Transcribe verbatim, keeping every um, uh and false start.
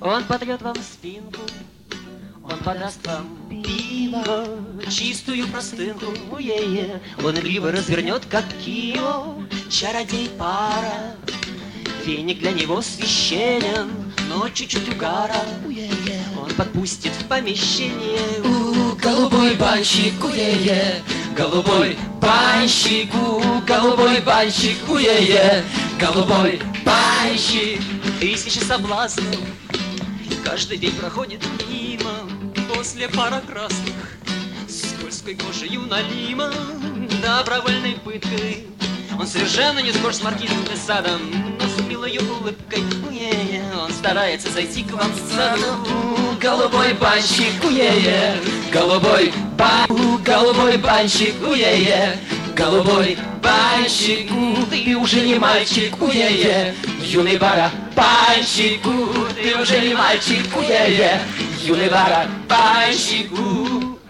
Он потрет вам спинку, он подаст вам пиво, чистую простынку, уе-е. Он игриво развернет, как кио, чародей пара. Веник для него священен, но чуть-чуть угара, уе-е. Он подпустит в помещение. У, голубой банщик, уе-е. Голубой банщик, у, голубой банщик, уе-е. Голубой банщик. Тысячи соблазнов каждый день проходит мимо. После пара красных скользкой кожею налима, добровольной пыткой он совершенно не схож с маркизом и садом, но с милой улыбкой уе-е. Он старается зайти к вам в саду. Голубой банщик, уе-е. Голубой банщик, голубой банщик, уе-е. Голубой банщик, ты уже не мальчик, уе-е. Юный барабанщик, ты уже не мальчик, уе-е. Юный барабанщик.